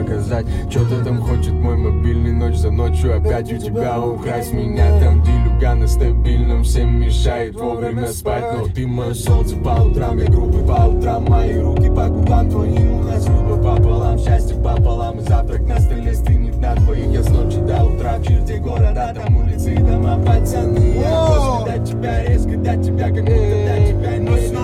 показать. Что-то там хочет мой мобильный, ночь за ночью опять у тебя украсть меня. Там делюга на стабильном, всем мешает вовремя спать. Но ты мое солнце по утрам, я грубый по утрам. Мои руки по губам твоим, у нас любовь пополам, счастье пополам. И завтрак на столе стынет на двоих, я с ночи до утра. В черте города, там улицы и дома, пацаны. Я когда тебя резко, до тебя как будто до тебя нет.